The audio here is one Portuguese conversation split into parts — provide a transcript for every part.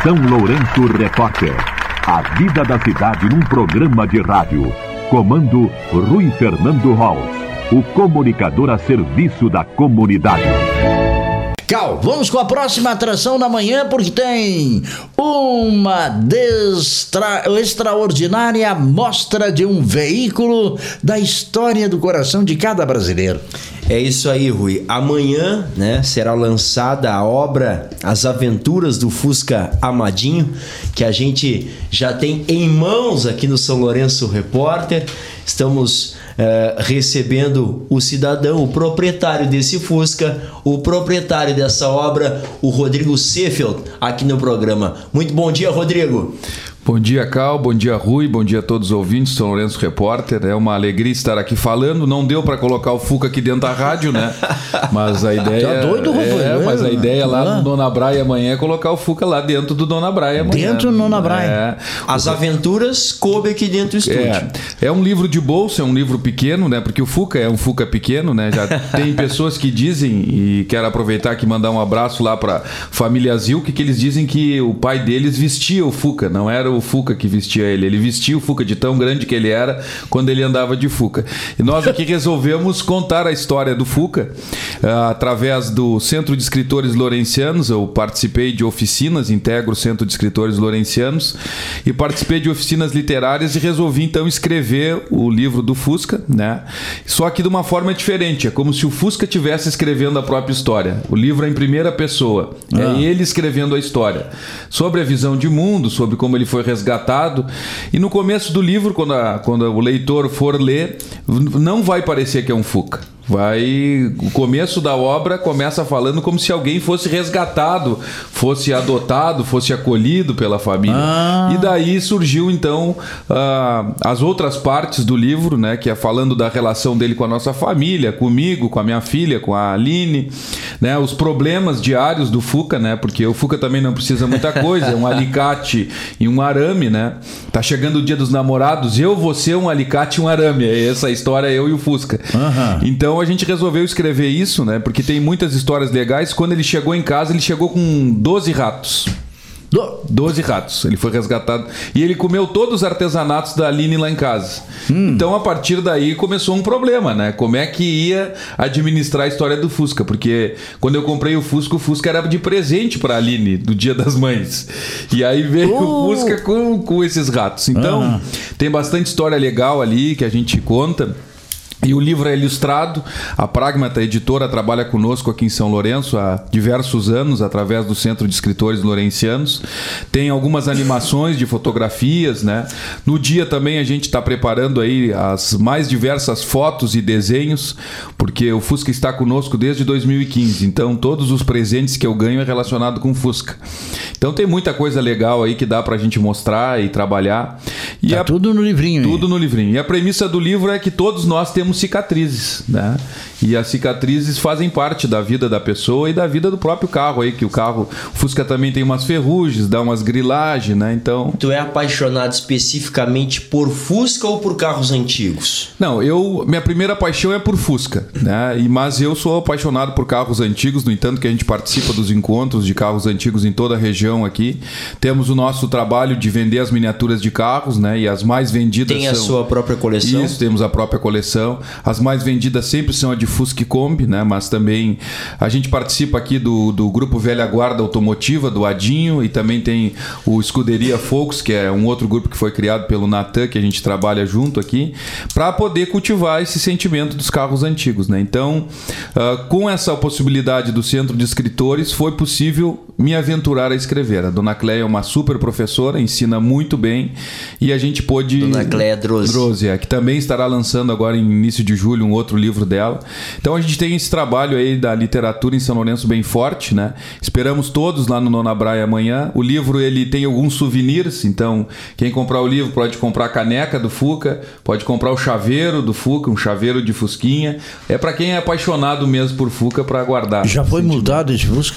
São Lourenço Repórter. A vida da cidade num programa de rádio. Comando Rui Fernando Holz, o comunicador a serviço da comunidade. Cal, vamos com a próxima atração da manhã, porque tem uma extraordinária mostra de um veículo da história do coração de cada brasileiro. É isso aí, Rui. Amanhã, será lançada a obra As Aventuras do Fusca Amadinho, que a gente já tem em mãos aqui no São Lourenço Repórter. Estamos recebendo o cidadão, o proprietário desse Fusca, o proprietário dessa obra, o Rodrigo Seefeld, aqui no programa. Muito bom dia, Rodrigo. Bom dia, Cal, bom dia, Rui, bom dia a todos os ouvintes do São Lourenço Repórter. É uma alegria estar aqui falando. Não deu para colocar o Fuca aqui dentro da rádio, Mas a ideia mas a ideia lá no Dona Braia amanhã é colocar o Fuca lá dentro do Dona Braia amanhã. Dentro do Dona Braia. As Aventuras coube aqui dentro do estúdio. É um livro de bolso, é um livro pequeno, Porque o Fuca é um Fuca pequeno, Já tem pessoas que dizem, e quero aproveitar aqui e mandar um abraço lá para família Zilk, que eles dizem que o pai deles vestia o Fuca, não era o Fuca que vestia ele vestia o Fuca de tão grande que ele era quando ele andava de Fuca. E nós aqui resolvemos contar a história do Fuca através do Centro de Escritores Lourencianos. Eu participei de oficinas, integro o Centro de Escritores Lourencianos e participei de oficinas literárias e resolvi então escrever o livro do Fusca, Só que de uma forma diferente, é como se o Fusca estivesse escrevendo a própria história. O livro é em primeira pessoa, é ele escrevendo a história, sobre a visão de mundo, sobre como ele foi resgatado. E no começo do livro, quando o leitor for ler, não vai parecer que é um Fuca. O começo da obra começa falando como se alguém fosse resgatado, fosse adotado, fosse acolhido pela família. E daí surgiu então as outras partes do livro, que é falando da relação dele com a nossa família, comigo, com a minha filha, com a Aline, os problemas diários do Fuca, porque o Fuca também não precisa muita coisa, é um alicate e um arame, Tá chegando o dia dos namorados, você, um alicate e um arame, essa história é eu e o Fusca. Então a gente resolveu escrever isso, porque tem muitas histórias legais. Quando ele chegou em casa, ele chegou com 12 ratos. 12 ratos, ele foi resgatado e ele comeu todos os artesanatos da Aline lá em casa. Então a partir daí começou um problema, como é que ia administrar a história do Fusca, porque quando eu comprei o Fusca era de presente para a Aline do Dia das Mães, e aí veio o Fusca com esses ratos. Então tem bastante história legal ali que a gente conta. E o livro é ilustrado. A Pragmata Editora trabalha conosco aqui em São Lourenço há diversos anos, através do Centro de Escritores Lourencianos. Tem algumas animações de fotografias, No dia também a gente está preparando aí as mais diversas fotos e desenhos, porque o Fusca está conosco desde 2015. Então todos os presentes que eu ganho é relacionado com o Fusca. Então tem muita coisa legal aí que dá pra gente mostrar e trabalhar. E tudo no livrinho. Tudo no livrinho. E a premissa do livro é que todos nós temos cicatrizes, E as cicatrizes fazem parte da vida da pessoa e da vida do próprio carro aí, que o Fusca também tem umas ferrugens, dá umas grilagens, Então... Tu é apaixonado especificamente por Fusca ou por carros antigos? Não, minha primeira paixão é por Fusca, Mas eu sou apaixonado por carros antigos, no entanto que a gente participa dos encontros de carros antigos em toda a região aqui. Temos o nosso trabalho de vender as miniaturas de carros, E as mais vendidas Tem a sua própria coleção? Isso, temos a própria coleção. As mais vendidas sempre são a de Fusca e Kombi, Mas também a gente participa aqui do grupo Velha Guarda Automotiva, do Adinho, e também tem o Escuderia Focus, que é um outro grupo que foi criado pelo Natan, que a gente trabalha junto aqui, para poder cultivar esse sentimento dos carros antigos, Então, com essa possibilidade do Centro de Escritores, foi possível me aventurar a escrever. A Dona Cléia é uma super professora, ensina muito bem, e a gente pôde... Dona Cléia Drozzi, que também estará lançando agora em início de julho um outro livro dela. Então a gente tem esse trabalho aí da literatura em São Lourenço bem forte, Esperamos todos lá no Dona Braia amanhã. O livro ele tem alguns souvenirs, então quem comprar o livro pode comprar a caneca do Fuca, pode comprar o chaveiro do Fuca, um chaveiro de Fusquinha. É para quem é apaixonado mesmo por Fuca, para guardar. Já foi multado esse Fusca?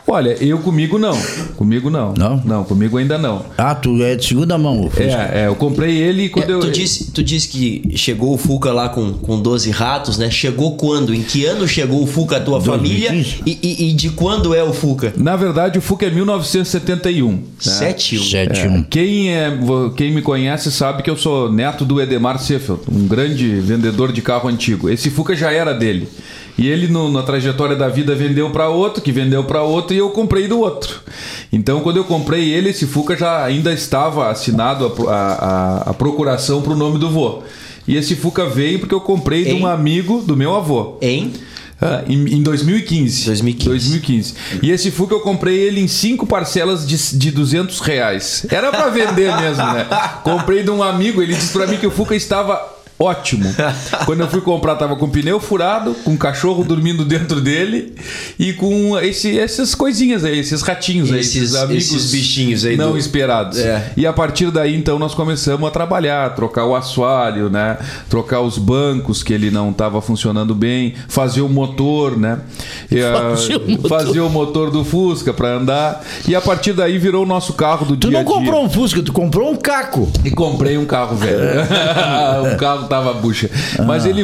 Olha, comigo não. Não? Não, comigo ainda não. Ah, tu é de segunda mão. Eu comprei ele quando Tu disse que chegou o Fuca lá com 12 ratos, né? Chegou quando? Em que ano chegou o Fuca à tua 2015? Família? E de quando é o Fuca? Na verdade, o Fuca é 1971. 71. Quem me conhece sabe que eu sou neto do Edemar Seefeld, um grande vendedor de carro antigo. Esse Fuca já era dele. E ele, na trajetória da vida, vendeu para outro, que vendeu para outro, e eu comprei do outro. Então, quando eu comprei ele, esse Fuca já ainda estava assinado a procuração para o nome do vô. E esse Fuca veio porque eu comprei de um amigo do meu avô. Em 2015. 2015. E esse Fuca eu comprei ele em 5 parcelas de R$200. Era para vender mesmo, né? Comprei de um amigo, ele disse para mim que o Fuca estava ótimo. Quando eu fui comprar, tava com o pneu furado, com um cachorro dormindo dentro dele e com essas coisinhas aí, esses ratinhos aí, esses amigos, esses bichinhos aí não esperados. E a partir daí, então, nós começamos a trabalhar, trocar o assoalho, né? Trocar os bancos que ele não estava funcionando bem, fazer o motor, né? Fazer o motor do Fusca para andar. E a partir daí virou o nosso carro do dia a dia. Tu não comprou um Fusca, tu comprou um Caco. E comprei um carro velho. Um carro tava bucha. Mas ele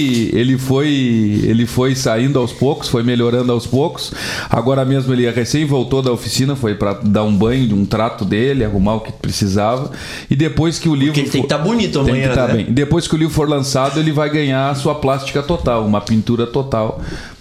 foi saindo aos poucos, foi melhorando aos poucos. Agora mesmo ele recém voltou da oficina, foi para dar um banho, de um trato dele, arrumar o que precisava. E depois que o livro... Porque ele tem que estar bonito amanhã, tem que estar bem. Depois que o livro for lançado, ele vai ganhar a sua plástica total, uma pintura total,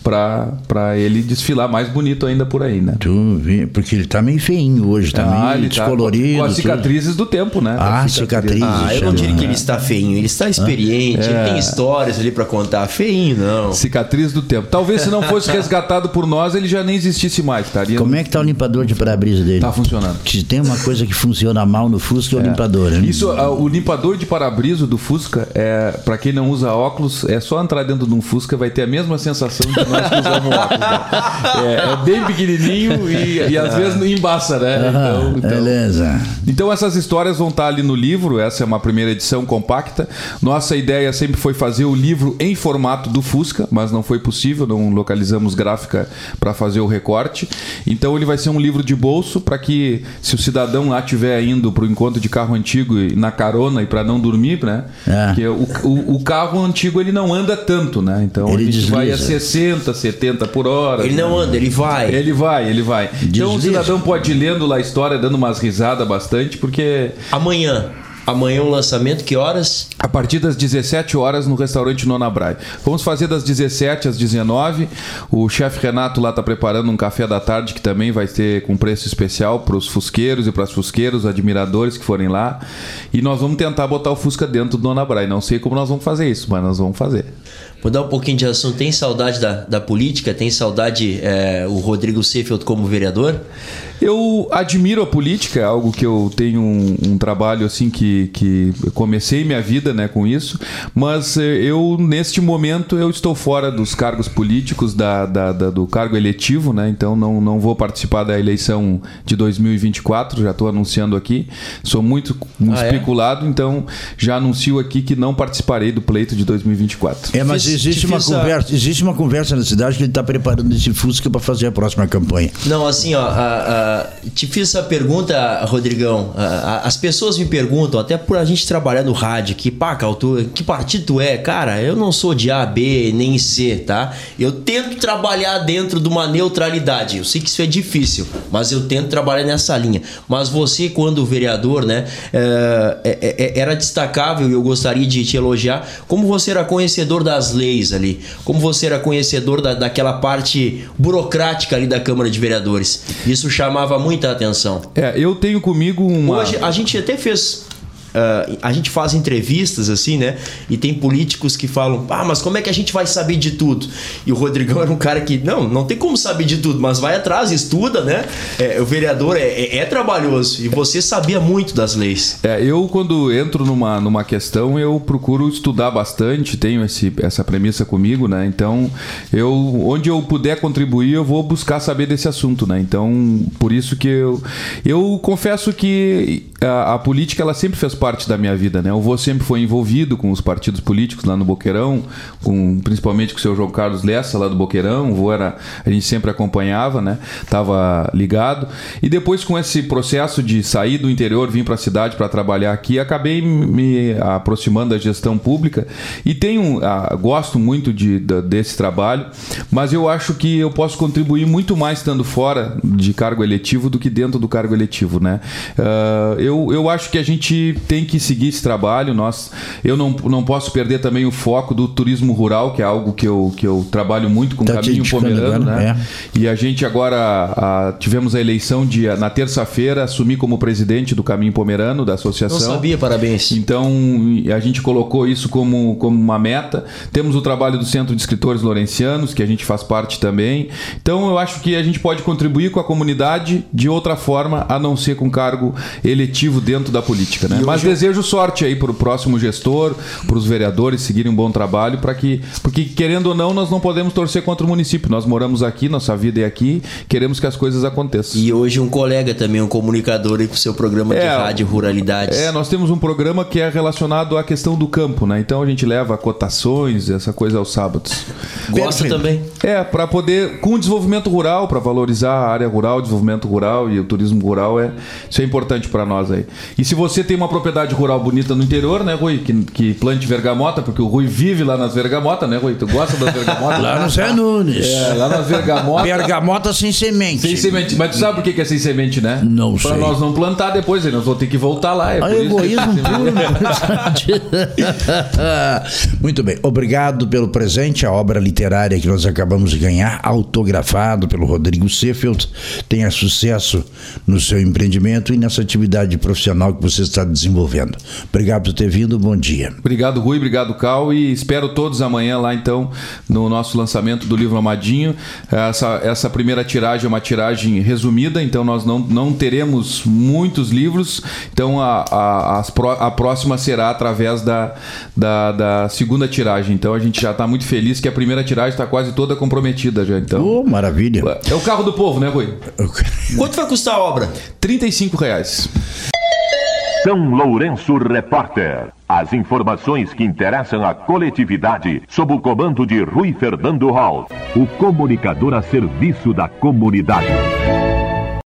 para ele desfilar mais bonito ainda por aí, né? Porque ele tá meio feinho hoje, tá meio descolorido. Com as cicatrizes do tempo, né? Cicatrizes. Eu não diria que ele está feinho, ele está experiente, ele tem histórias ali para contar. Feinho, não. Cicatriz do tempo. Talvez se não fosse resgatado por nós, ele já nem existisse mais, estaria. Como é que tá o limpador de para-brisa dele? Tá funcionando. Se tem uma coisa que funciona mal no Fusca, é o limpador, né? Isso, o limpador de para-brisa do Fusca, para quem não usa óculos, é só entrar dentro de um Fusca, vai ter a mesma sensação de nós que usamos óculos. Né? É bem pequenininho e às vezes embaça, né? Beleza. Então essas histórias vão estar ali no livro. Essa é uma primeira edição compacta. Nossa ideia sempre foi fazer o livro em formato do Fusca, mas não foi possível, não localizamos gráfica para fazer o recorte. Então ele vai ser um livro de bolso para que, se o cidadão lá estiver indo para o encontro de carro antigo e na carona e para não dormir, né? Porque o carro antigo ele não anda tanto, né? Então ele vai a 60, 70 por hora. Ele não anda, ele vai. Ele vai. Então o cidadão pode ir lendo lá a história, dando umas risadas bastante, porque... Amanhã o lançamento, que horas? A partir das 17 horas no restaurante Nona Brai. Vamos fazer das 17 às 19. O chefe Renato lá está preparando um café da tarde que também vai ter com preço especial para os fusqueiros e para as fusqueiros, admiradores que forem lá. E nós vamos tentar botar o Fusca dentro do Nona Brai. Não sei como nós vamos fazer isso, mas nós vamos fazer. Mudar um pouquinho de assunto. Tem saudade da política? Tem saudade o Rodrigo Seefeld como vereador? Eu admiro a política, é algo que eu tenho um trabalho assim que comecei minha vida, né, com isso, mas eu neste momento eu estou fora dos cargos políticos, do cargo eletivo, né, então não vou participar da eleição de 2024, já estou anunciando aqui, sou muito especulado, então já anuncio aqui que não participarei do pleito de 2024. Mas existe uma conversa na cidade que ele está preparando esse Fusca para fazer a próxima campanha. Não, assim, te fiz essa pergunta, Rodrigão. As pessoas me perguntam, até por a gente trabalhar no rádio, que partido tu é? Cara, eu não sou de A, B, nem C, tá? Eu tento trabalhar dentro de uma neutralidade. Eu sei que isso é difícil, mas eu tento trabalhar nessa linha. Mas você, quando vereador, né, era destacável, e eu gostaria de te elogiar, como você era conhecedor das leis ali, como você era conhecedor daquela parte burocrática ali da Câmara de Vereadores. Isso chamava muita atenção. Eu tenho comigo uma... Hoje a gente até fez... a gente faz entrevistas assim, né? E tem políticos que falam, mas como é que a gente vai saber de tudo? E o Rodrigão era um cara que, não tem como saber de tudo, mas vai atrás, estuda, né? O vereador é trabalhoso e você sabia muito das leis. Eu quando entro numa questão, eu procuro estudar bastante, tenho essa premissa comigo, né? Então, onde eu puder contribuir, eu vou buscar saber desse assunto, né? Então, por isso que eu confesso que a política, ela sempre fez parte parte da minha vida, né? O vô sempre foi envolvido com os partidos políticos lá no Boqueirão, principalmente com o seu João Carlos Lessa lá do Boqueirão. O vô a gente sempre acompanhava, né? Tava ligado. E depois, com esse processo de sair do interior, vir para a cidade para trabalhar aqui, acabei me aproximando da gestão pública e gosto muito desse trabalho, mas eu acho que eu posso contribuir muito mais estando fora de cargo eletivo do que dentro do cargo eletivo, né? Eu acho que a gente tem que seguir esse trabalho. Eu não posso perder também o foco do turismo rural, que é algo que eu trabalho muito com o Caminho Pomerano, né? E a gente agora tivemos a eleição na terça-feira, assumi como presidente do Caminho Pomerano, da associação. Não sabia, parabéns. Então, a gente colocou isso como uma meta. Temos o trabalho do Centro de Escritores Laurencianos, que a gente faz parte também. Então, eu acho que a gente pode contribuir com a comunidade de outra forma, a não ser com cargo eletivo dentro da política, né? Mas desejo sorte aí para o próximo gestor, para os vereadores seguirem um bom trabalho, porque, querendo ou não, nós não podemos torcer contra o município. Nós moramos aqui, nossa vida é aqui, queremos que as coisas aconteçam. E hoje um colega também, um comunicador aí com o seu programa de rádio Ruralidades. Nós temos um programa que é relacionado à questão do campo, né? Então a gente leva cotações, essa coisa aos sábados. Gosta também? Para poder, com o desenvolvimento rural, para valorizar a área rural, o desenvolvimento rural e o turismo rural, isso é importante para nós aí. E se você tem uma propriedade rural bonita no interior, né, Rui, que plante vergamota, porque o Rui vive lá nas vergamotas, né, Rui? Tu gosta das vergamotas? Lá no Zé Nunes. Lá nas vergamotas. Bergamota sem semente. Sem semente. Mas tu sabe por que é sem semente, né? Não sei. Para nós não plantar depois, nós vamos ter que voltar lá. Egoísmo puro. Muito bem. Obrigado pelo presente, a obra literária que nós acabamos de ganhar, autografado pelo Rodrigo Seefeld. Tenha sucesso no seu empreendimento e nessa atividade profissional que você está desenvolvendo. Obrigado por ter vindo, bom dia. Obrigado, Rui, obrigado, Cal, e espero todos amanhã lá, então, no nosso lançamento do livro Amadinho. Essa primeira tiragem é uma tiragem resumida, então nós não teremos muitos livros, então a próxima será através da segunda tiragem. Então a gente já está muito feliz que a primeira tiragem está quase toda comprometida já. Então, maravilha. É o carro do povo, né, Rui? Quanto vai custar a obra? R$35. São Lourenço Repórter. As informações que interessam a coletividade sob o comando de Rui Fernando Hall, o comunicador a serviço da comunidade.